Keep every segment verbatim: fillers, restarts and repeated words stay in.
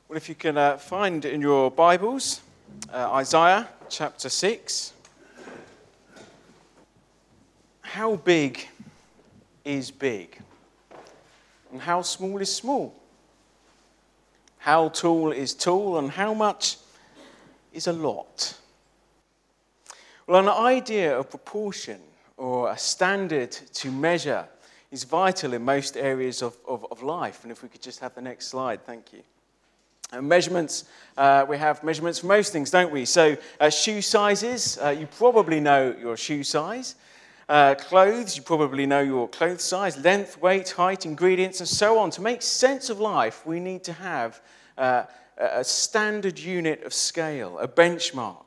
Well, if you can uh, find in your Bibles, uh, Isaiah chapter six. How big is big? And how small is small? How tall is tall? And how much is a lot? Well, an idea of proportion or a standard to measure is vital in most areas of, of, of life. And if we could just have the next slide, thank you. And measurements, uh, we have measurements for most things, don't we? So uh, shoe sizes, uh, you probably know your shoe size. Uh, clothes, you probably know your clothes size. Length, weight, height, ingredients, and so on. To make sense of life, we need to have uh, a standard unit of scale, a benchmark.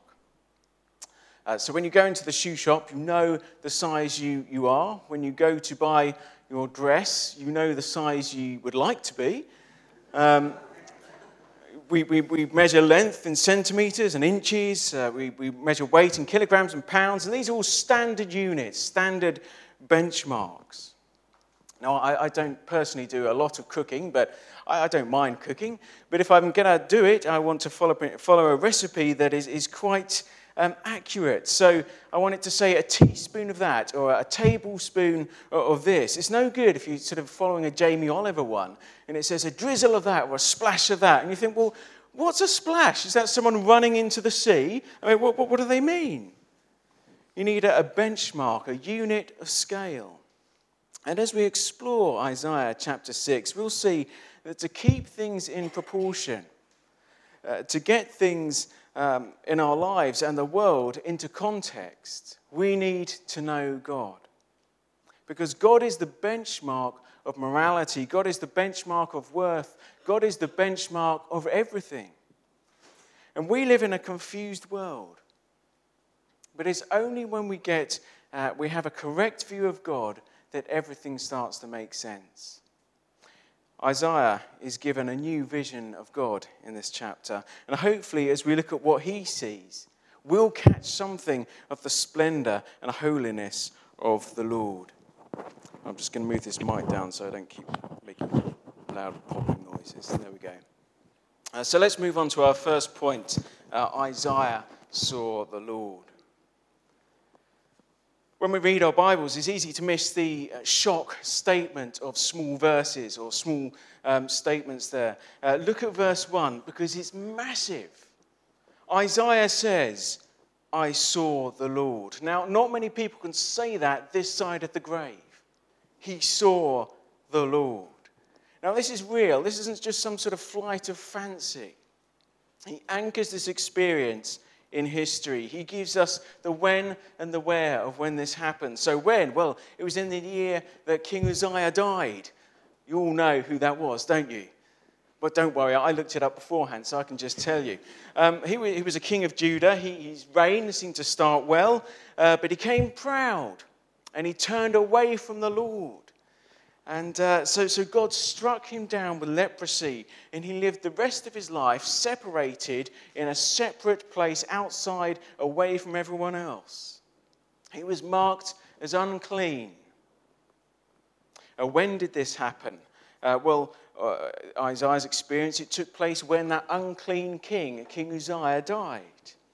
Uh, so when you go into the shoe shop, you know the size you, you are. When you go to buy your dress, you know the size you would like to be. Um, We, we, we measure length in centimetres and inches. Uh, we, we measure weight in kilograms and pounds. And these are all standard units, standard benchmarks. Now, I, I don't personally do a lot of cooking, but I, I don't mind cooking. But if I'm going to do it, I want to follow, follow a recipe that is, is quite um, accurate. So I want it to say a teaspoon of that or a tablespoon of this. It's no good if you're sort of following a Jamie Oliver one and it says a drizzle of that or a splash of that. And you think, well, what's a splash? Is that someone running into the sea? I mean, what, what, what do they mean? You need a, a benchmark, a unit of scale. And as we explore Isaiah chapter six, we'll see that to keep things in proportion, uh, to get things um, in our lives and the world into context, we need to know God. Because God is the benchmark of morality. God is the benchmark of worth. God is the benchmark of everything. And we live in a confused world. But it's only when we get, uh, we have a correct view of God that everything starts to make sense. Isaiah is given a new vision of God in this chapter. And hopefully, as we look at what he sees, we'll catch something of the splendor and holiness of the Lord. I'm just going to move this mic down so I don't keep making loud popping noises. There we go. Uh, so let's move on to our first point. Uh, Isaiah saw the Lord. When we read our Bibles, it's easy to miss the shock statement of small verses or small um, statements there. Uh, look at verse one, because it's massive. Isaiah says, I saw the Lord. Now, not many people can say that this side of the grave. He saw the Lord. Now, this is real. This isn't just some sort of flight of fancy. He anchors this experience in history. He gives us the when and the where of when this happened. So when? Well, it was in the year that King Uzziah died. You all know who that was, don't you? But don't worry, I looked it up beforehand, so I can just tell you. Um, he, he was a king of Judah. He, his reign seemed to start well, uh, but he came proud, and he turned away from the Lord. And uh, so, so God struck him down with leprosy, and he lived the rest of his life separated in a separate place outside, away from everyone else. He was marked as unclean. Uh, when did this happen? Uh, well, uh, Isaiah's experience, it took place when that unclean king, King Uzziah, died.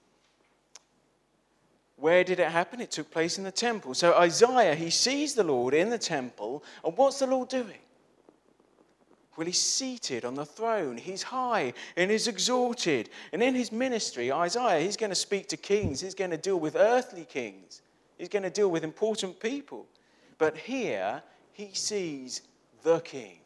Where did it happen? It took place in the temple. So Isaiah, he sees the Lord in the temple. And what's the Lord doing? Well, he's seated on the throne. He's high and he's exalted. And in his ministry, Isaiah, he's going to speak to kings. He's going to deal with earthly kings. He's going to deal with important people. But here, he sees the king.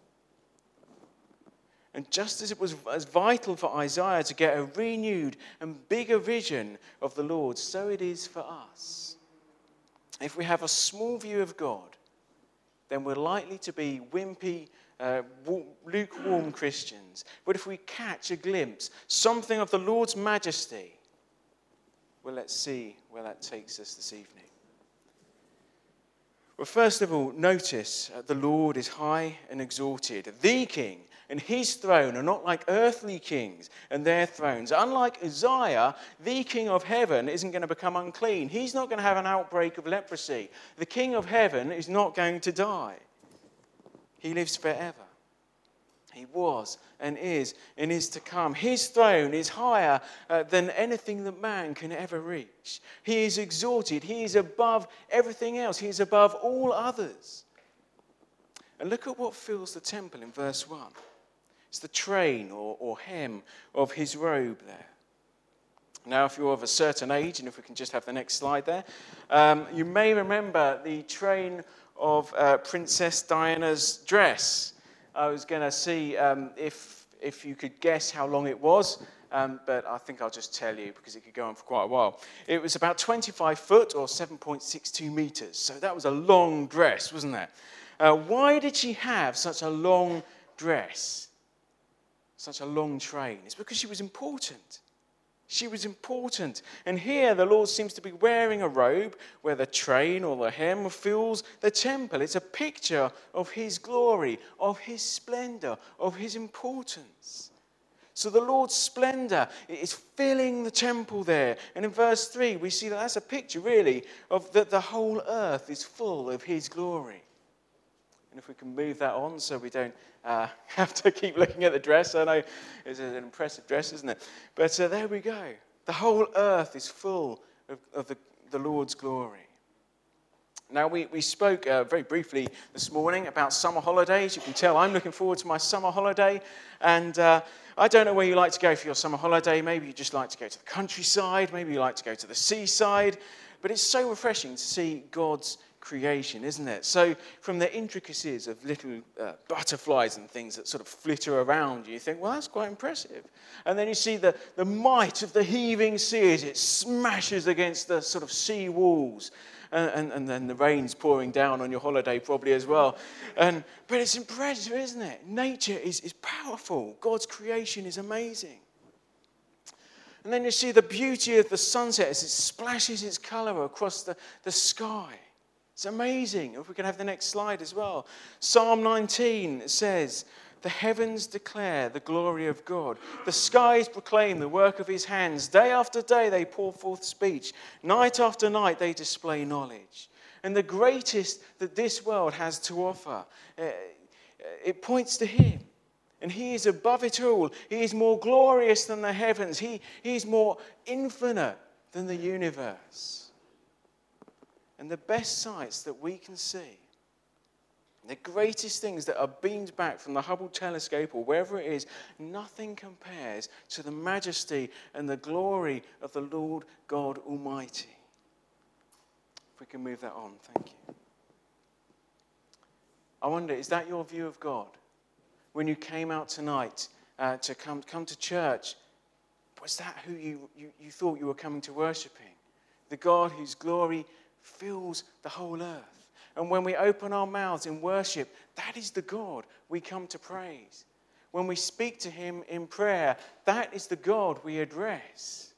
And just as it was as vital for Isaiah to get a renewed and bigger vision of the Lord, so it is for us. If we have a small view of God, then we're likely to be wimpy, uh, lukewarm Christians. But if we catch a glimpse, something of the Lord's majesty, well, let's see where that takes us this evening. Well, first of all, notice uh, the Lord is high and exalted. The king and his throne are not like earthly kings and their thrones. Unlike Uzziah, the king of heaven isn't going to become unclean. He's not going to have an outbreak of leprosy. The king of heaven is not going to die. He lives forever. He was and is and is to come. His throne is higher uh, than anything that man can ever reach. He is exalted. He is above everything else. He is above all others. And look at what fills the temple in verse one. It's the train or, or hem of his robe there. Now, if you're of a certain age, and if we can just have the next slide there, um, you may remember the train of uh, Princess Diana's dress. I was going to see um, if if you could guess how long it was, um, but I think I'll just tell you because it could go on for quite a while. It was about twenty-five foot or seven point six two meters, so that was a long dress, wasn't it? Uh, why did she have such a long dress, such a long train? It's because she was important. She was important. And here the Lord seems to be wearing a robe where the train or the hem fills the temple. It's a picture of his glory, of his splendor, of his importance. So the Lord's splendor is filling the temple there. And in verse three, we see that that's a picture, really, of that the whole earth is full of his glory. And if we can move that on so we don't uh, have to keep looking at the dress. I know it's an impressive dress, isn't it? But uh, there we go. The whole earth is full of, of the, the Lord's glory. Now, we, we spoke uh, very briefly this morning about summer holidays. You can tell I'm looking forward to my summer holiday. And uh, I don't know where you like to go for your summer holiday. Maybe you just like to go to the countryside. Maybe you like to go to the seaside. But it's so refreshing to see God's creation, isn't it? So from the intricacies of little uh, butterflies and things that sort of flitter around you, you think, well, that's quite impressive. And then you see the, the might of the heaving sea as it smashes against the sort of sea walls. And, and, and then the rain's pouring down on your holiday probably as well. And, but it's impressive, isn't it? Nature is, is powerful. God's creation is amazing. And then you see the beauty of the sunset as it splashes its colour across the, the sky. It's amazing. If we can have the next slide as well. Psalm nineteen says, the heavens declare the glory of God. The skies proclaim the work of his hands. Day after day they pour forth speech. Night after night they display knowledge. And the greatest that this world has to offer, uh, it points to him. And he is above it all. He is more glorious than the heavens. He, he is more infinite than the universe. And the best sights that we can see, the greatest things that are beamed back from the Hubble telescope or wherever it is, nothing compares to the majesty and the glory of the Lord God Almighty. If we can move that on, thank you. I wonder, is that your view of God? When you came out tonight uh, to come, come to church, was that who you, you, you thought you were coming to worshiping? The God whose glory fills the whole earth. And when we open our mouths in worship, that is the God we come to praise. When we speak to him in prayer, that is the God we address.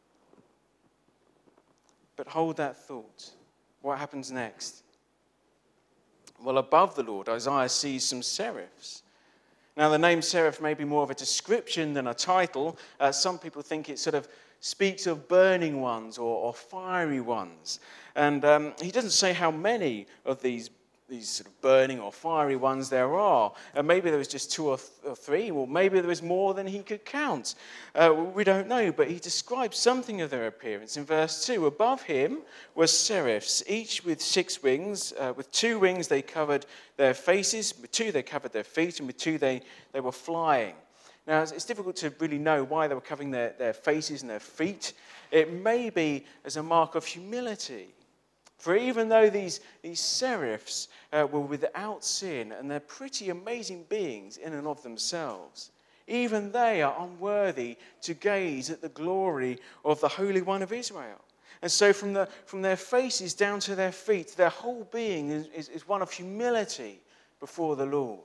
But hold that thought. What happens next? Well, above the Lord, Isaiah sees some seraphs. Now, the name seraph may be more of a description than a title. Uh, some people think it sort of speaks of burning ones or, or fiery ones. And um, he doesn't say how many of these, these sort of burning or fiery ones there are. And maybe there was just two or, th- or three, or maybe there was more than he could count. Uh, we don't know, but he describes something of their appearance. In verse two, above him were seraphs, each with six wings. Uh, with two wings they covered their faces, with two they covered their feet, and with two they, they were flying. Now, it's difficult to really know why they were covering their, their faces and their feet. It may be as a mark of humility. For even though these, these seraphs uh, were without sin, and they're pretty amazing beings in and of themselves, even they are unworthy to gaze at the glory of the Holy One of Israel. And so from, the, from their faces down to their feet, their whole being is, is, is one of humility before the Lord.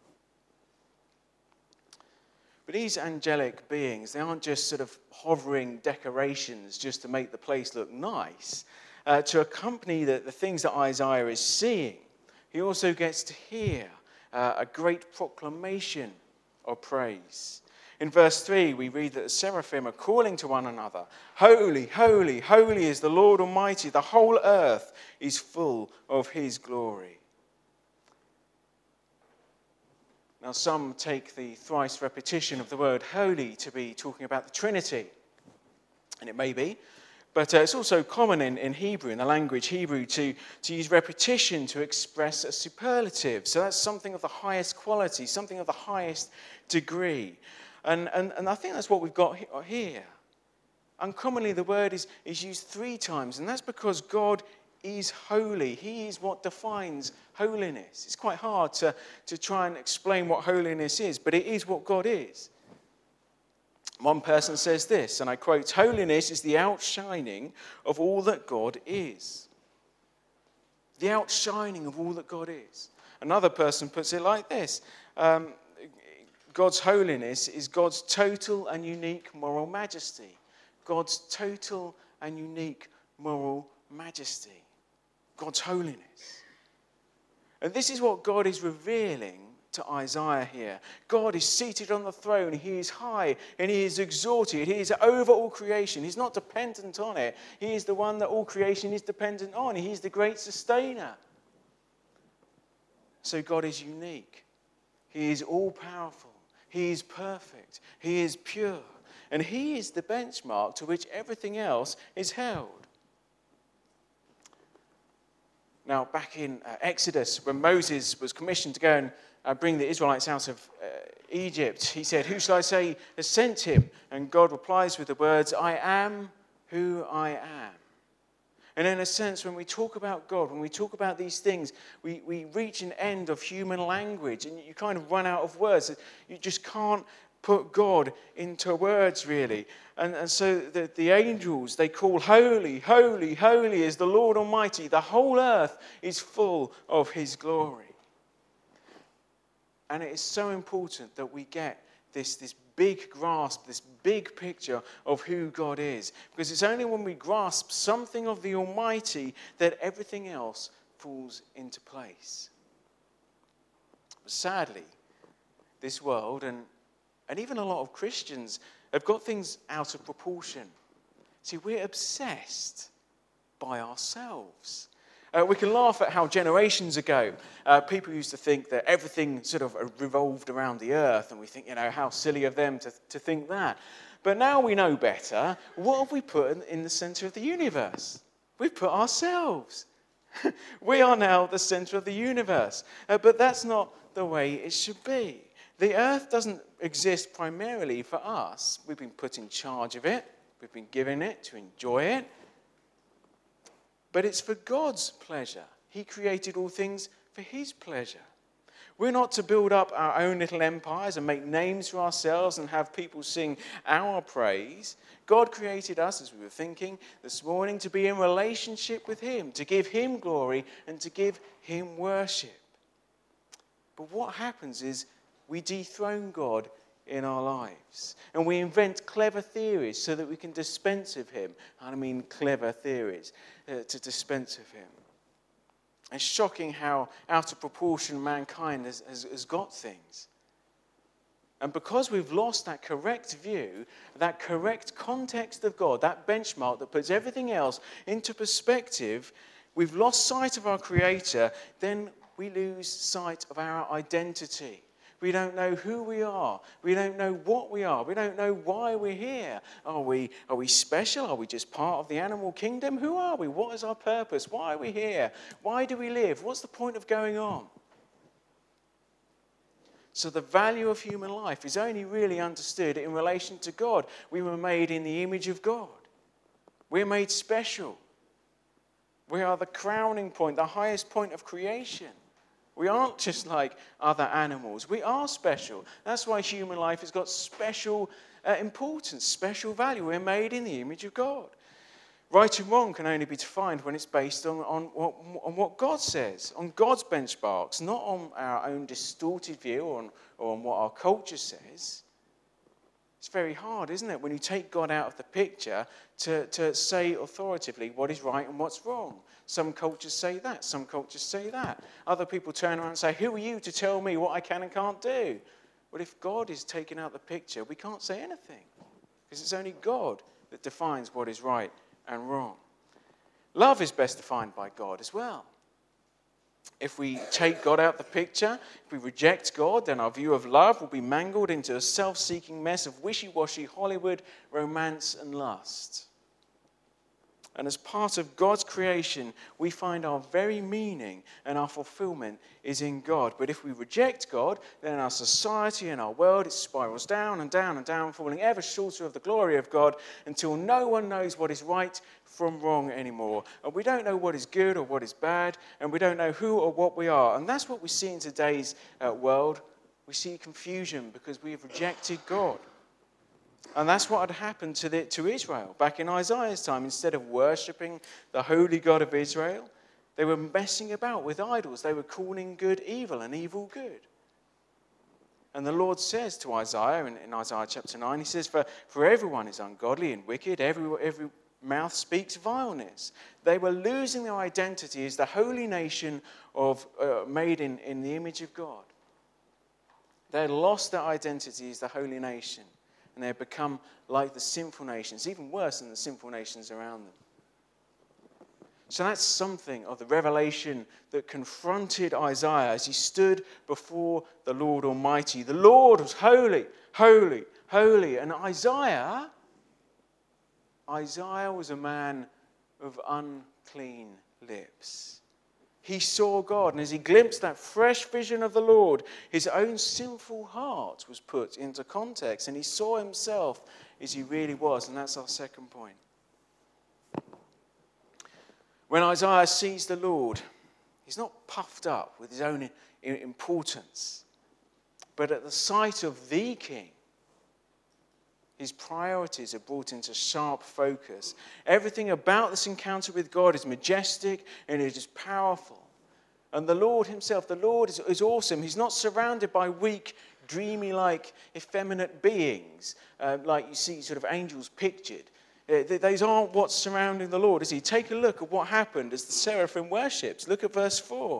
But these angelic beings, they aren't just sort of hovering decorations just to make the place look nice. Uh, to accompany the, the things that Isaiah is seeing, he also gets to hear uh, a great proclamation of praise. In verse three, we read that the seraphim are calling to one another, "Holy, holy, holy is the Lord Almighty. The whole earth is full of his glory." Now, some take the thrice repetition of the word holy to be talking about the Trinity, and it may be, but uh, it's also common in, in Hebrew, in the language Hebrew, to, to use repetition to express a superlative. So that's something of the highest quality, something of the highest degree. And, and, and I think that's what we've got here. Uncommonly, the word is, is used three times, and that's because God is holy. He is what defines holiness. It's quite hard to, to try and explain what holiness is, but it is what God is. One person says this, and I quote, "Holiness is the outshining of all that God is." The outshining of all that God is. Another person puts it like this. Um, God's holiness is God's total and unique moral majesty. God's total and unique moral majesty. God's holiness. And this is what God is revealing to Isaiah here. God is seated on the throne. He is high and he is exalted. He is over all creation. He's not dependent on it. He is the one that all creation is dependent on. He is the great sustainer. So God is unique. He is all-powerful. He is perfect. He is pure. And he is the benchmark to which everything else is held. Now, back in uh, Exodus, when Moses was commissioned to go and uh, bring the Israelites out of uh, Egypt, he said, "Who shall I say has sent him?" And God replies with the words, "I am who I am." And in a sense, when we talk about God, when we talk about these things, we, we reach an end of human language, and you kind of run out of words. You just can't put God into words, really. And, and so the, the angels, they call, "Holy, holy, holy is the Lord Almighty. The whole earth is full of his glory." And it is so important that we get this, this big grasp, this big picture of who God is. Because it's only when we grasp something of the Almighty that everything else falls into place. But sadly, this world, and, and even a lot of Christians, have got things out of proportion. See, we're obsessed by ourselves. Uh, we can laugh at how generations ago uh, people used to think that everything sort of revolved around the earth, and we think, you know, how silly of them to, to think that. But now we know better. What have we put in, in the center of the universe? We've put ourselves. We are now the center of the universe. Uh, but that's not the way it should be. The earth doesn't exist primarily for us. We've been put in charge of it. We've been given it to enjoy it. But it's for God's pleasure. He created all things for his pleasure. We're not to build up our own little empires and make names for ourselves and have people sing our praise. God created us, as we were thinking this morning, to be in relationship with him, to give him glory and to give him worship. But what happens is we dethrone God in our lives. And we invent clever theories so that we can dispense of him. And I mean clever theories uh, to dispense of him. It's shocking how out of proportion mankind has, has, has got things. And because we've lost that correct view, that correct context of God, that benchmark that puts everything else into perspective, we've lost sight of our Creator, then we lose sight of our identity. We don't know who we are. We don't know what we are. We don't know why we're here. Are we, are we special? Are we just part of the animal kingdom? Who are we? What is our purpose? Why are we here? Why do we live? What's the point of going on? So the value of human life is only really understood in relation to God. We were made in the image of God. We're made special. We are the crowning point, the highest point of creation. We aren't just like other animals. We are special. That's why human life has got special uh, importance, special value. We're made in the image of God. Right and wrong can only be defined when it's based on, on, what, on what God says, on God's benchmarks, not on our own distorted view or on, or on what our culture says. It's very hard, isn't it, when you take God out of the picture to, to say authoritatively what is right and what's wrong. Some cultures say that, some cultures say that. Other people turn around and say, "Who are you to tell me what I can and can't do?" Well, if God is taken out of the picture, we can't say anything, because it's only God that defines what is right and wrong. Love is best defined by God as well. If we take God out of the picture, if we reject God, then our view of love will be mangled into a self-seeking mess of wishy-washy Hollywood romance and lust. And as part of God's creation, we find our very meaning and our fulfillment is in God. But if we reject God, then our society and our world, it spirals down and down and down, falling ever shorter of the glory of God until no one knows what is right from wrong anymore. And we don't know what is good or what is bad, and we don't know who or what we are. And that's what we see in today's uh, world. We see confusion because we have rejected God. And that's what had happened to, the, to Israel back in Isaiah's time. Instead of worshipping the holy God of Israel, they were messing about with idols. They were calling good evil and evil good. And the Lord says to Isaiah in, in Isaiah chapter nine, he says, for, for everyone is ungodly and wicked, every, every mouth speaks vileness. They were losing their identity as the holy nation of uh, made in, in the image of God. They had lost their identity as the holy nation. And they have become like the sinful nations, even worse than the sinful nations around them. So that's something of the revelation that confronted Isaiah as he stood before the Lord Almighty. The Lord was holy, holy, holy. And Isaiah, Isaiah was a man of unclean lips. He saw God, and as he glimpsed that fresh vision of the Lord, his own sinful heart was put into context, and he saw himself as he really was, and that's our second point. When Isaiah sees the Lord, he's not puffed up with his own importance, but at the sight of the King, his priorities are brought into sharp focus. Everything about this encounter with God is majestic and it is powerful. And the Lord himself, the Lord is, is awesome. He's not surrounded by weak, dreamy-like, effeminate beings, uh, like you see sort of angels pictured. Uh, those aren't what's surrounding the Lord, is he? Take a look at what happened as the seraphim worshipped. Look at verse four.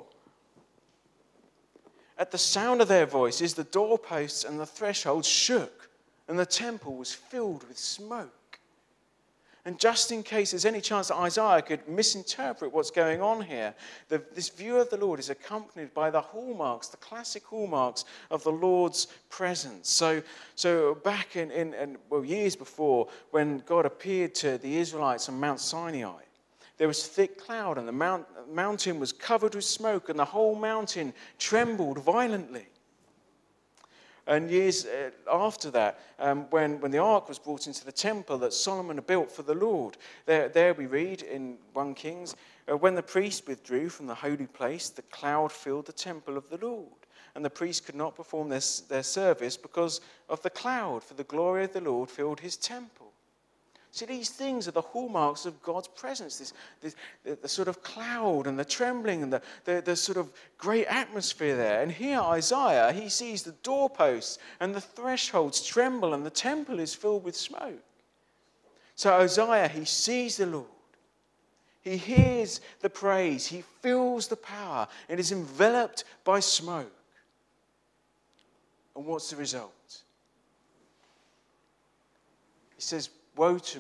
At the sound of their voices, the doorposts and the thresholds shook, and the temple was filled with smoke. And just in case there's any chance that Isaiah could misinterpret what's going on here, the, this view of the Lord is accompanied by the hallmarks, the classic hallmarks of the Lord's presence. So, so back in, in, in well, years before, when God appeared to the Israelites on Mount Sinai, there was thick cloud, and the mount, mountain was covered with smoke, and the whole mountain trembled violently. And years after that, um, when, when the ark was brought into the temple that Solomon had built for the Lord, there, there we read in First Kings, uh, when the priest withdrew from the holy place, the cloud filled the temple of the Lord. And the priests could not perform their, their service because of the cloud, for the glory of the Lord filled his temple. See, these things are the hallmarks of God's presence, this, this the, the sort of cloud and the trembling and the, the, the sort of great atmosphere there. And here Isaiah, he sees the doorposts and the thresholds tremble and the temple is filled with smoke. So Isaiah, he sees the Lord. He hears the praise. He feels the power and is enveloped by smoke. And what's the result? He says, woe to me,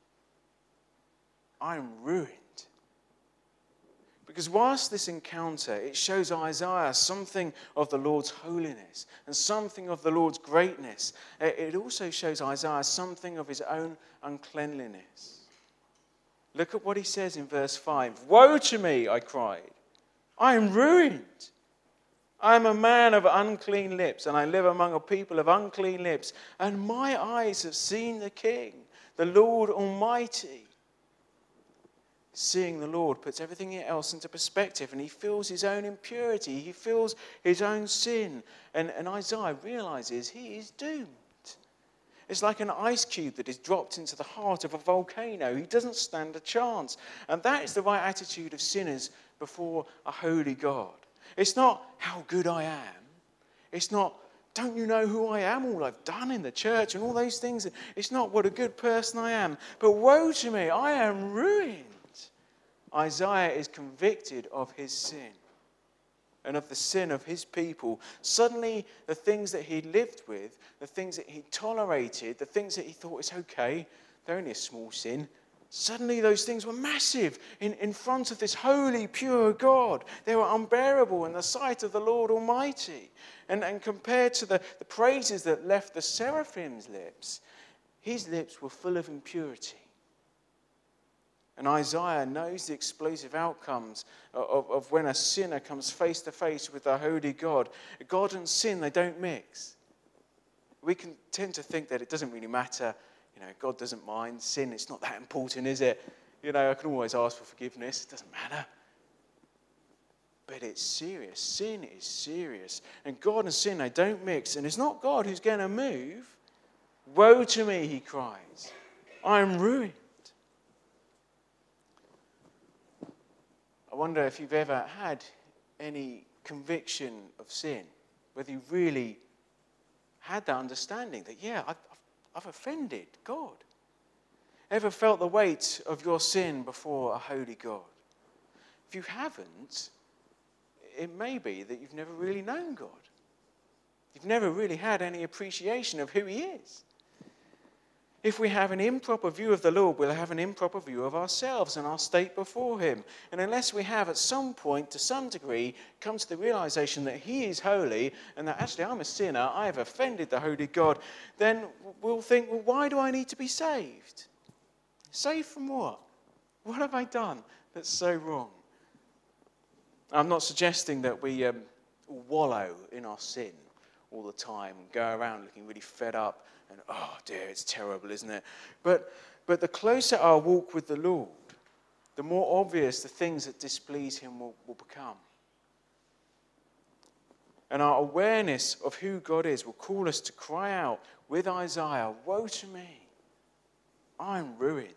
I am ruined. Because whilst this encounter, it shows Isaiah something of the Lord's holiness and something of the Lord's greatness, it also shows Isaiah something of his own uncleanliness. Look at what he says in verse five. Woe to me, I cried, I am ruined. I am a man of unclean lips, and I live among a people of unclean lips, and my eyes have seen the King, the Lord Almighty. Seeing the Lord puts everything else into perspective, and he feels his own impurity. He feels his own sin. And, and Isaiah realizes he is doomed. It's like an ice cube that is dropped into the heart of a volcano. He doesn't stand a chance. And that is the right attitude of sinners before a holy God. It's not how good I am. It's not, don't you know who I am, all I've done in the church and all those things. It's not what a good person I am. But woe to me, I am ruined. Isaiah is convicted of his sin and of the sin of his people. Suddenly, the things that he lived with, the things that he tolerated, the things that he thought is okay, they're only a small sin. Suddenly those things were massive in, in front of this holy, pure God. They were unbearable in the sight of the Lord Almighty. And, and compared to the, the praises that left the seraphim's lips, his lips were full of impurity. And Isaiah knows the explosive outcomes of, of when a sinner comes face to face with the holy God. God and sin, they don't mix. We can tend to think that it doesn't really matter. You know, God doesn't mind. Sin, it's not that important, is it? You know, I can always ask for forgiveness. It doesn't matter. But it's serious. Sin is serious. And God and sin, they don't mix. And it's not God who's going to move. Woe to me, he cries. I am ruined. I wonder if you've ever had any conviction of sin, whether you really had that understanding that, yeah, I've, I've offended God. Ever felt the weight of your sin before a holy God? If you haven't, it may be that you've never really known God. You've never really had any appreciation of who he is. If we have an improper view of the Lord, we'll have an improper view of ourselves and our state before him. And unless we have at some point, to some degree, come to the realization that he is holy and that actually I'm a sinner, I have offended the holy God, then we'll think, well, why do I need to be saved? Saved from what? What have I done that's so wrong? I'm not suggesting that we um, wallow in our sin all the time and go around looking really fed up and, oh dear, it's terrible, isn't it? But, but the closer our walk with the Lord, the more obvious the things that displease him will, will become. And our awareness of who God is will call us to cry out with Isaiah, woe to me, I'm ruined.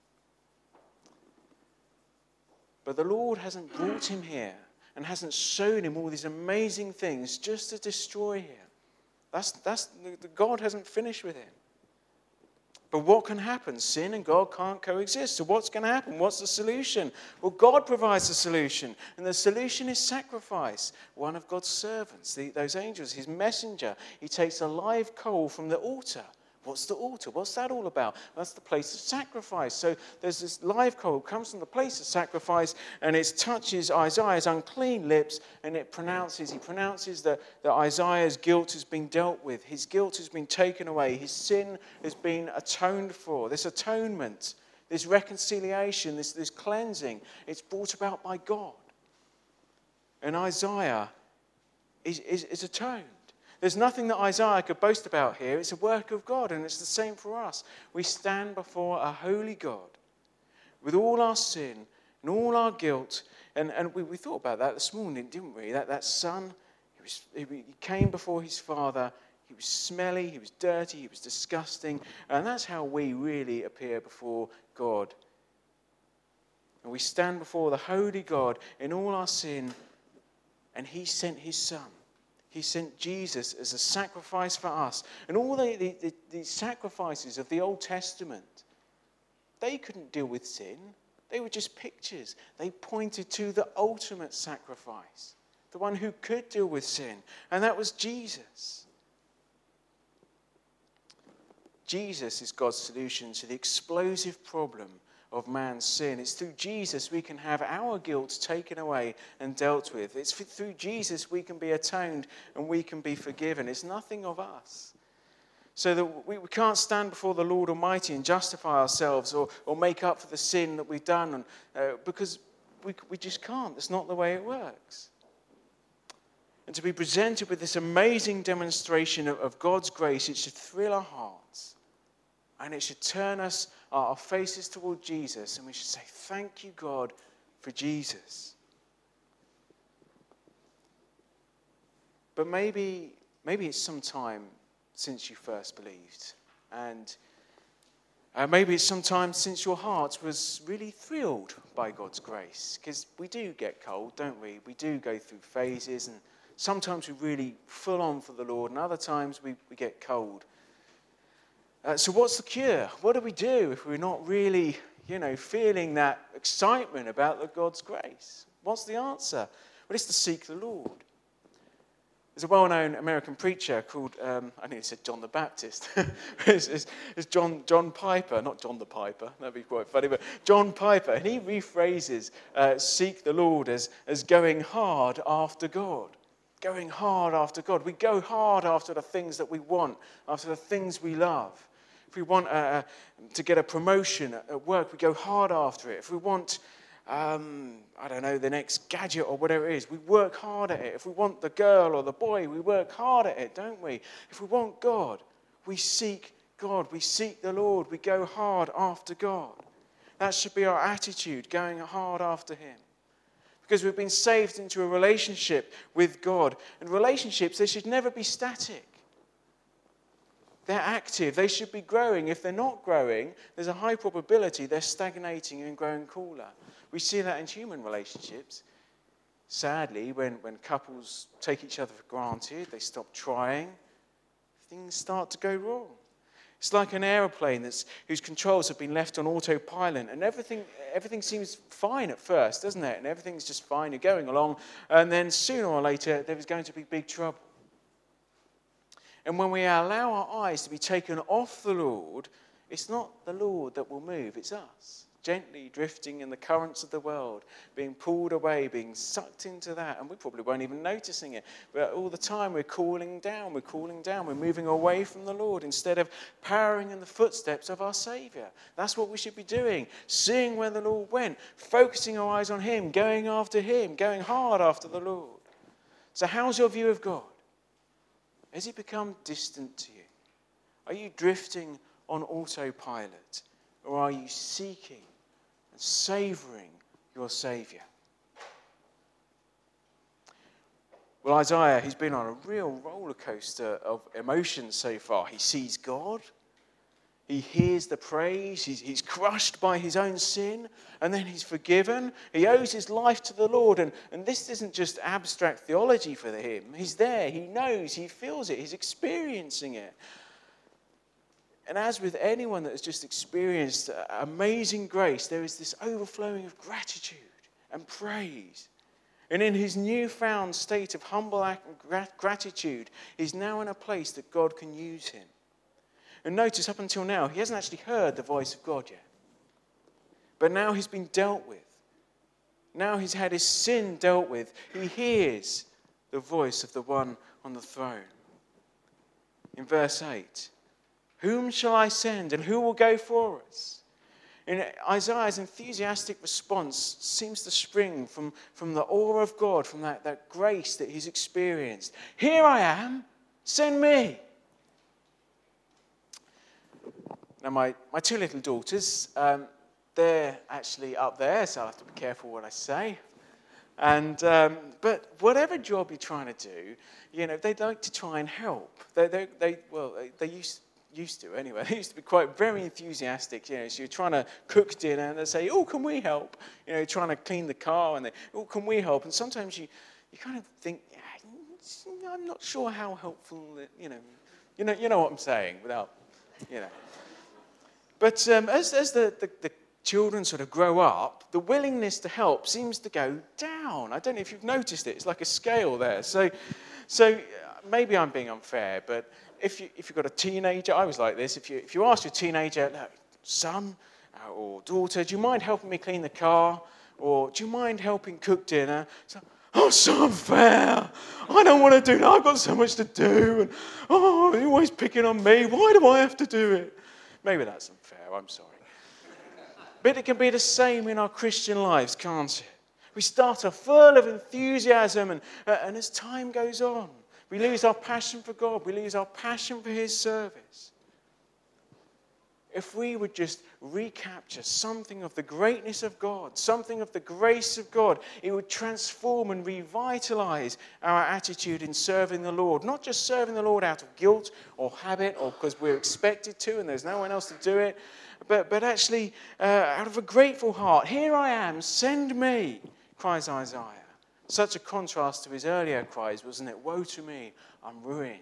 But the Lord hasn't brought him here and hasn't shown him all these amazing things just to destroy him. That's, that's, God hasn't finished with him. But what can happen? Sin and God can't coexist. So what's going to happen? What's the solution? Well, God provides the solution. And the solution is sacrifice. One of God's servants, the, those angels, his messenger, he takes a live coal from the altar. What's the altar? What's that all about? That's the place of sacrifice. So there's this live coal that comes from the place of sacrifice, and it touches Isaiah's unclean lips, and it pronounces, he pronounces that, that Isaiah's guilt has been dealt with. His guilt has been taken away. His sin has been atoned for. This atonement, this reconciliation, this, this cleansing, it's brought about by God. And Isaiah is, is, is atoned. There's nothing that Isaiah could boast about here. It's a work of God, and it's the same for us. We stand before a holy God with all our sin and all our guilt. And, and we, we thought about that this morning, didn't we? That, that son, he, was, he came before his father. He was smelly, he was dirty, he was disgusting. And that's how we really appear before God. And we stand before the holy God in all our sin, and he sent his son. He sent Jesus as a sacrifice for us. And all the, the, the, the sacrifices of the Old Testament, they couldn't deal with sin. They were just pictures. They pointed to the ultimate sacrifice, the one who could deal with sin. And that was Jesus. Jesus is God's solution to the explosive problem of man's sin. It's through Jesus we can have our guilt taken away and dealt with. It's through Jesus we can be atoned and we can be forgiven. It's nothing of us. So that we, we can't stand before the Lord Almighty and justify ourselves or, or make up for the sin that we've done, and, uh, because we, we just can't. That's not the way it works. And to be presented with this amazing demonstration of, of God's grace, it should thrill our hearts. And it should turn us, our faces toward Jesus, and we should say, thank you, God, for Jesus. But maybe, maybe it's some time since you first believed. And uh, maybe it's some time since your heart was really thrilled by God's grace. Because we do get cold, don't we? We do go through phases, and sometimes we're really full on for the Lord, and other times we, we get cold. Uh, so what's the cure? What do we do if we're not really, you know, feeling that excitement about the God's grace? What's the answer? Well, it's to seek the Lord. There's a well-known American preacher called, um, I nearly said John the Baptist. it's, it's, it's John, John Piper, not John the Piper, that'd be quite funny, but John Piper. And he rephrases uh, seek the Lord as, as going hard after God. Going hard after God. We go hard after the things that we want, after the things we love. If we want uh, to get a promotion at work, we go hard after it. If we want Um, I don't know, the next gadget or whatever it is, we work hard at it. If we want the girl or the boy, we work hard at it, don't we? If we want God, we seek God. We seek the Lord. We go hard after God. That should be our attitude, going hard after him. Because we've been saved into a relationship with God. And relationships, they should never be static. They're active. They should be growing. If they're not growing, there's a high probability they're stagnating and growing cooler. We see that in human relationships. Sadly, when, when couples take each other for granted, they stop trying, things start to go wrong. It's like an aeroplane that's, whose controls have been left on autopilot, and everything, everything seems fine at first, doesn't it? And everything's just fine, you're going along, and then sooner or later, there is going to be big trouble. And when we allow our eyes to be taken off the Lord, it's not the Lord that will move, it's us. Gently drifting in the currents of the world, being pulled away, being sucked into that, and we probably won't even noticing it. But all the time we're cooling down, we're cooling down, we're moving away from the Lord instead of powering in the footsteps of our Saviour. That's what we should be doing, seeing where the Lord went, focusing our eyes on him, going after him, going hard after the Lord. So how's your view of God? Has it become distant to you? Are you drifting on autopilot, or are you seeking and savouring your Saviour? Well, Isaiah, he's been on a real roller coaster of emotions so far. He sees God. He hears the praise. He's, he's crushed by his own sin. And then he's forgiven. He owes his life to the Lord. And, and this isn't just abstract theology for him. He's there. He knows. He feels it. He's experiencing it. And as with anyone that has just experienced amazing grace, there is this overflowing of gratitude and praise. And in his newfound state of humble gratitude, he's now in a place that God can use him. And notice, up until now, he hasn't actually heard the voice of God yet. But now he's been dealt with. Now he's had his sin dealt with. He hears the voice of the one on the throne. In verse eight, whom shall I send, and who will go for us? And Isaiah's enthusiastic response seems to spring from, from the awe of God, from that, that grace that he's experienced. Here I am, send me. Now, my, my two little daughters, um, they're actually up there, so I have to be careful what I say. And um, but whatever job you're trying to do, you know, they like to try and help. They, they, they well, they, they used used to anyway. They used to be quite very enthusiastic. You know, so you're trying to cook dinner, and they say, "Oh, can we help?" You know, trying to clean the car, and they, "Oh, can we help?" And sometimes you, you kind of think, yeah, "I'm not sure how helpful." You know, you know, you know what I'm saying, without, you know. But um, as as the, the, the children sort of grow up, the willingness to help seems to go down. I don't know if you've noticed it. It's like a scale there. So, so maybe I'm being unfair, but if you if you've got a teenager, I was like this. If you if you ask your teenager, "Look, son uh, or daughter, do you mind helping me clean the car, or do you mind helping cook dinner?" So, "Oh, it's so unfair. I don't want to do that. I've got so much to do, and oh, you're always picking on me. Why do I have to do it?" Maybe that's unfair, I'm sorry. But it can be the same in our Christian lives, can't it? We start off full of enthusiasm, and, uh, and as time goes on, we lose our passion for God, we lose our passion for his service. If we would just recapture something of the greatness of God, something of the grace of God, it would transform and revitalize our attitude in serving the Lord. Not just serving the Lord out of guilt or habit or because we're expected to and there's no one else to do it, but, but actually uh, out of a grateful heart. "Here I am, send me," cries Isaiah. Such a contrast to his earlier cries, wasn't it? "Woe to me, I'm ruined."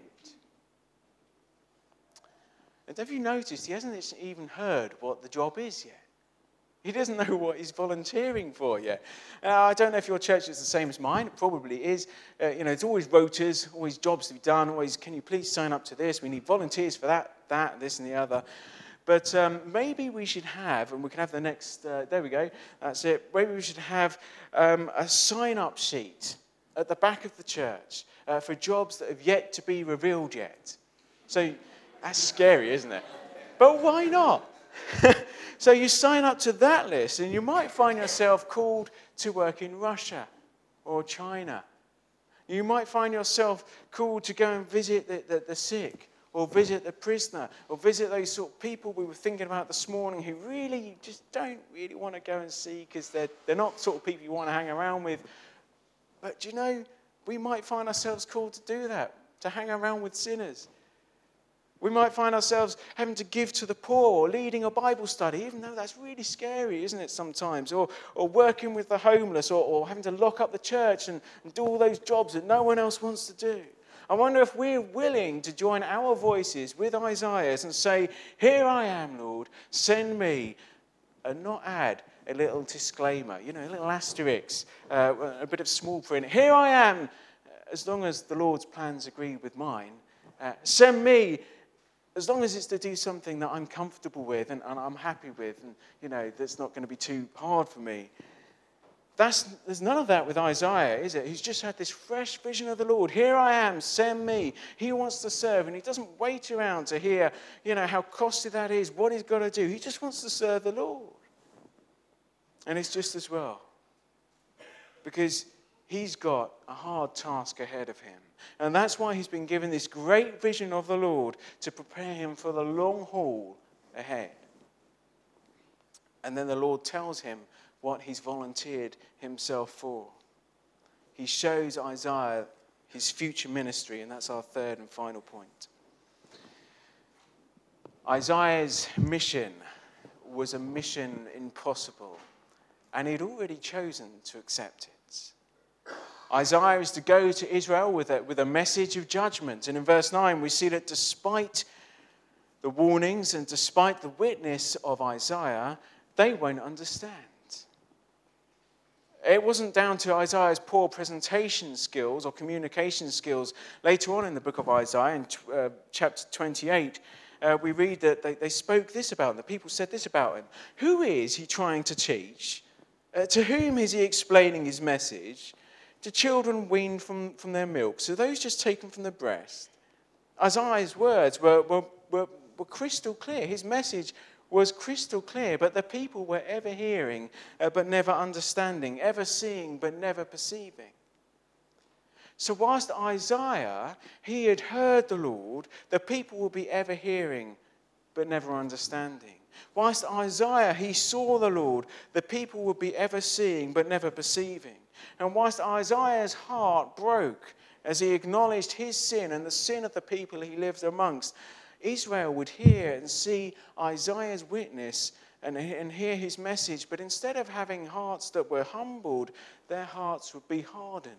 And have you noticed he hasn't even heard what the job is yet? He doesn't know what he's volunteering for yet. Uh, I don't know if your church is the same as mine. It probably is. Uh, you know, it's always rotas, always jobs to be done, always, can you please sign up to this? We need volunteers for that, that, this, and the other. But um, maybe we should have, and we can have the next, uh, there we go, that's it. Maybe we should have um, a sign-up sheet at the back of the church uh, for jobs that have yet to be revealed yet. So that's scary, isn't it? But why not? So you sign up to that list, and you might find yourself called to work in Russia or China. You might find yourself called to go and visit the, the, the sick, or visit the prisoner, or visit those sort of people we were thinking about this morning who really you just don't really want to go and see because they're, they're not the sort of people you want to hang around with. But do you know, we might find ourselves called to do that, to hang around with sinners. We might find ourselves having to give to the poor, or leading a Bible study, even though that's really scary, isn't it, sometimes? Or, or working with the homeless, or, or having to lock up the church and, and do all those jobs that no one else wants to do. I wonder if we're willing to join our voices with Isaiah's and say, here I am, Lord, send me, and not add a little disclaimer, you know, a little asterisk, uh, a bit of small print. Here I am, as long as the Lord's plans agree with mine. Uh, send me, as long as it's to do something that I'm comfortable with and, and I'm happy with, and, you know, that's not going to be too hard for me. That's, there's none of that with Isaiah, is it? He's just had this fresh vision of the Lord. Here I am, send me. He wants to serve, and he doesn't wait around to hear, you know, how costly that is, what he's got to do. He just wants to serve the Lord. And it's just as well, because he's got a hard task ahead of him. And that's why he's been given this great vision of the Lord to prepare him for the long haul ahead. And then the Lord tells him what he's volunteered himself for. He shows Isaiah his future ministry, and that's our third and final point. Isaiah's mission was a mission impossible, and he'd already chosen to accept it. Isaiah is to go to Israel with a, with a message of judgment. And in verse nine, we see that despite the warnings and despite the witness of Isaiah, they won't understand. It wasn't down to Isaiah's poor presentation skills or communication skills. Later on in the book of Isaiah, in uh, chapter twenty-eight, uh, we read that they, they spoke this about him. The people said this about him. Who is he trying to teach? Uh, to whom is he explaining his message? To children weaned from, from their milk. So those just taken from the breast. Isaiah's words were, were, were, were crystal clear. His message was crystal clear, but the people were ever hearing uh, but never understanding, ever seeing but never perceiving. So whilst Isaiah, he had heard the Lord, the people will be ever hearing but never understanding. Whilst Isaiah, he saw the Lord, the people would be ever seeing but never perceiving. And whilst Isaiah's heart broke as he acknowledged his sin and the sin of the people he lived amongst, Israel would hear and see Isaiah's witness and, and hear his message. But instead of having hearts that were humbled, their hearts would be hardened.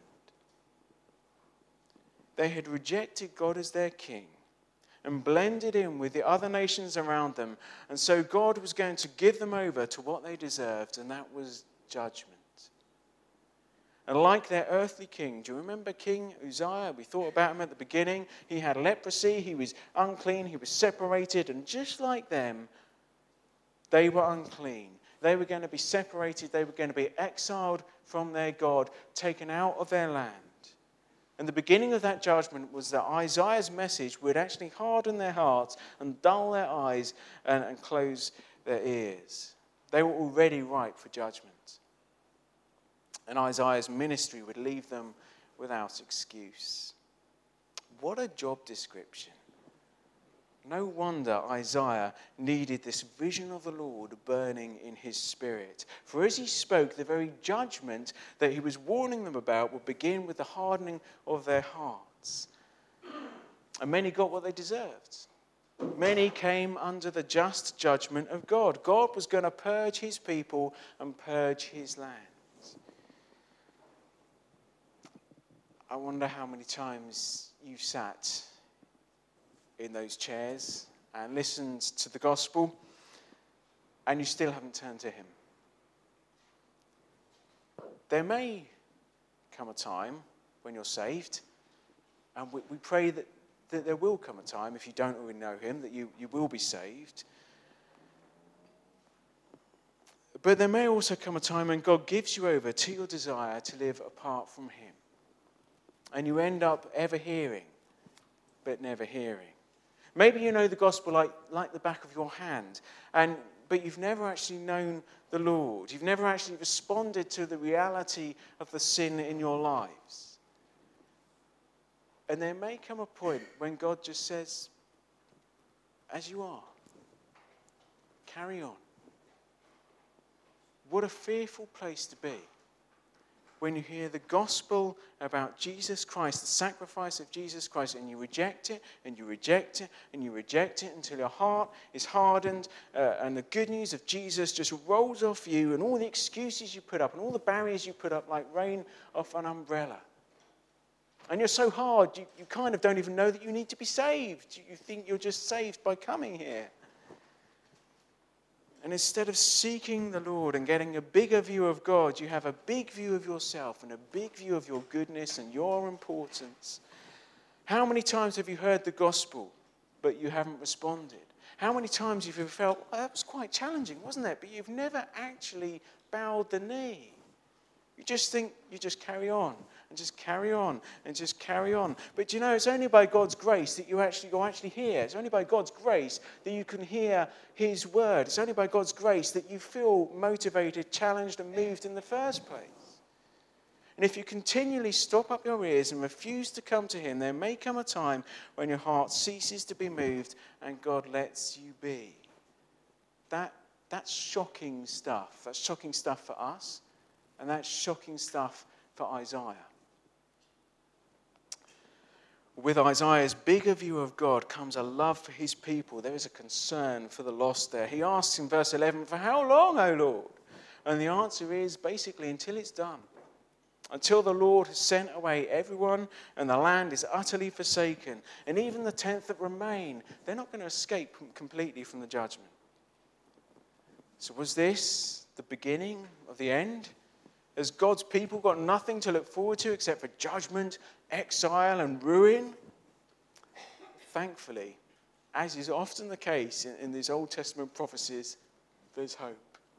They had rejected God as their king and blended in with the other nations around them. And so God was going to give them over to what they deserved, and that was judgment. And like their earthly king, do you remember King Uzziah? We thought about him at the beginning. He had leprosy, he was unclean, he was separated, and just like them, they were unclean. They were going to be separated, they were going to be exiled from their God, taken out of their land. And the beginning of that judgment was that Isaiah's message would actually harden their hearts and dull their eyes and, and close their ears. They were already ripe for judgment. And Isaiah's ministry would leave them without excuse. What a job description. No wonder Isaiah needed this vision of the Lord burning in his spirit. For as he spoke, the very judgment that he was warning them about would begin with the hardening of their hearts. And many got what they deserved. Many came under the just judgment of God. God was going to purge his people and purge his land. I wonder how many times you've sat in those chairs and listened to the gospel and you still haven't turned to him. there may come a time when you're saved, and we, we pray that, that there will come a time, if you don't already know him, that you, you will be saved. But there may also come a time when God gives you over to your desire to live apart from him. And you end up ever hearing, but never hearing. Maybe you know the gospel like, like the back of your hand, and but you've never actually known the Lord. You've never actually responded to the reality of the sin in your lives. And there may come a point when God just says, as you are, carry on. What a fearful place to be when you hear the gospel about Jesus Christ, the sacrifice of Jesus Christ, and you reject it, and you reject it, and you reject it until your heart is hardened, uh, and the good news of Jesus just rolls off you, and all the excuses you put up, and all the barriers you put up like rain off an umbrella. And you're so hard, you, you kind of don't even know that you need to be saved. You think you're just saved by coming here. And instead of seeking the Lord and getting a bigger view of God, you have a big view of yourself and a big view of your goodness and your importance. How many times have you heard the gospel, but you haven't responded? How many times have you felt, well, that was quite challenging, wasn't it? But you've never actually bowed the knee. You just think you just carry on and just carry on and just carry on. But you know, it's only by God's grace that you actually, you actually hear. It's only by God's grace that you can hear his word. It's only by God's grace that you feel motivated, challenged, and moved in the first place. And if you continually stop up your ears and refuse to come to him, there may come a time when your heart ceases to be moved and God lets you be. That, that's shocking stuff. That's shocking stuff for us. And that's shocking stuff for Isaiah. With Isaiah's bigger view of God comes a love for his people. There is a concern for the lost there. He asks in verse eleven, "For how long, O Lord?" And the answer is basically until it's done. Until the Lord has sent away everyone and the land is utterly forsaken. And even the tenth that remain, they're not going to escape completely from the judgment. So was this the beginning of the end? Has God's people got nothing to look forward to except for judgment, exile, and ruin? Thankfully, as is often the case in, in these Old Testament prophecies, there's hope.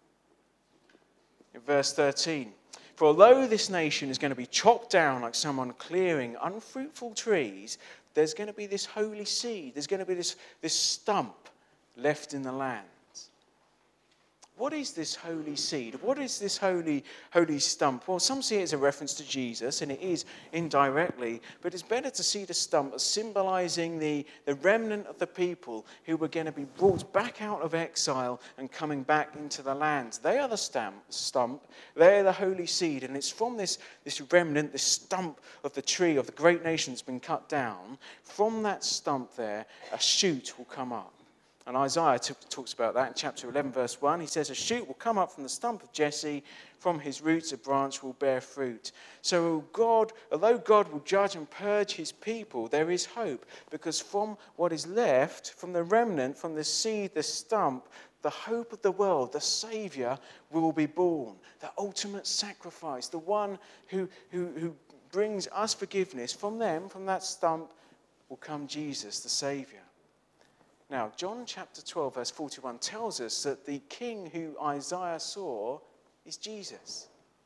In verse thirteen, "For although this nation is going to be chopped down like someone clearing unfruitful trees, there's going to be this holy seed. There's going to be this, this stump left in the land." What is this holy seed? What is this holy, holy stump? Well, some see it as a reference to Jesus, and it is indirectly, but it's better to see the stump as symbolizing the, the remnant of the people who were going to be brought back out of exile and coming back into the land. They are the stamp, stump, they are the holy seed, and it's from this, this remnant, this stump of the tree of the great nation that's been cut down. From that stump there, a shoot will come up. And Isaiah t- talks about that in chapter eleven, verse one. He says, "A shoot will come up from the stump of Jesse. From his roots a branch will bear fruit." So God, although God will judge and purge his people, there is hope. Because from what is left, from the remnant, from the seed, the stump, the hope of the world, the Saviour, will be born. The ultimate sacrifice, the one who, who, who brings us forgiveness. From them, from that stump, will come Jesus, the Saviour. Now, John chapter twelve, verse forty-one tells us that the king who Isaiah saw is Jesus.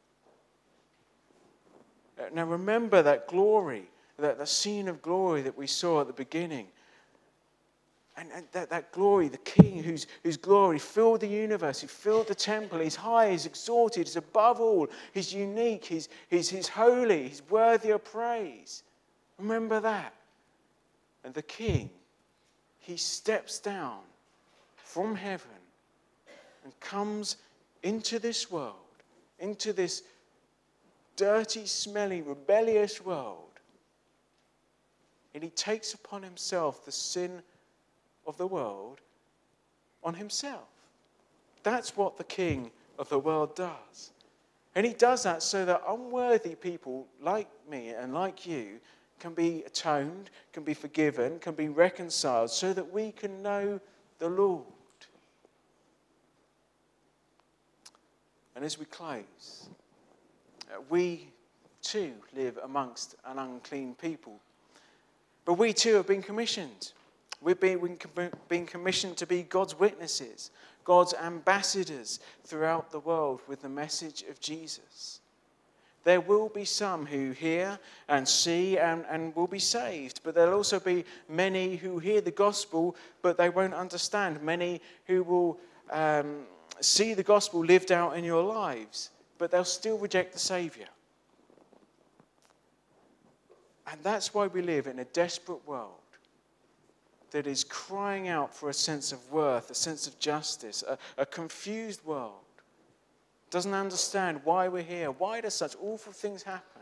Now, remember that glory, that the scene of glory that we saw at the beginning. And, and that, that glory, the king whose, whose glory filled the universe, who filled the temple, he's high, he's exalted, he's above all, he's unique, he's, he's, he's holy, he's worthy of praise. Remember that. And the king, he steps down from heaven and comes into this world, into this dirty, smelly, rebellious world. And he takes upon himself the sin of the world on himself. That's what the king of the world does. And he does that so that unworthy people like me and like you can be atoned, can be forgiven, can be reconciled, so that we can know the Lord. And as we close, we too live amongst an unclean people. But we too have been commissioned. We've been, we've been commissioned to be God's witnesses, God's ambassadors throughout the world with the message of Jesus. There will be some who hear and see and, and will be saved, but there'll also be many who hear the gospel, but they won't understand. Many who will um, see the gospel lived out in your lives, but they'll still reject the Saviour. And that's why we live in a desperate world that is crying out for a sense of worth, a sense of justice, a, a confused world. Doesn't understand why we're here. Why do such awful things happen?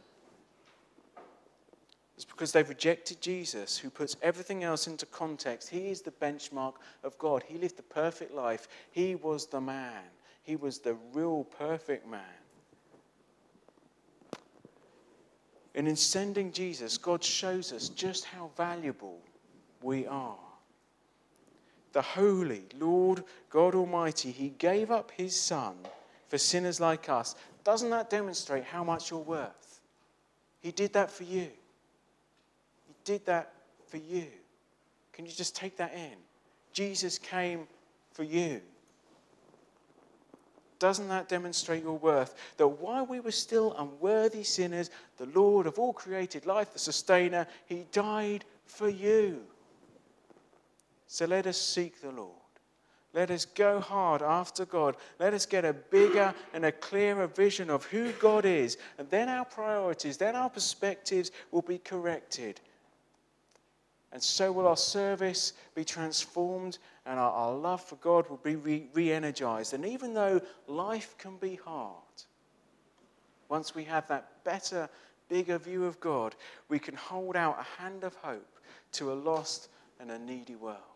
It's because they've rejected Jesus, who puts everything else into context. He is the benchmark of God. He lived the perfect life. He was the man. He was the real perfect man. And in sending Jesus, God shows us just how valuable we are. The holy Lord God Almighty, he gave up his Son for sinners like us. Doesn't that demonstrate how much you're worth? He did that for you. He did that for you. Can you just take that in? Jesus came for you. Doesn't that demonstrate your worth? That while we were still unworthy sinners, the Lord of all created life, the sustainer, he died for you. So let us seek the Lord. Let us go hard after God. Let us get a bigger and a clearer vision of who God is. And then our priorities, then our perspectives will be corrected. And so will our service be transformed, and our, our love for God will be re- re-energized. And even though life can be hard, once we have that better, bigger view of God, we can hold out a hand of hope to a lost and a needy world.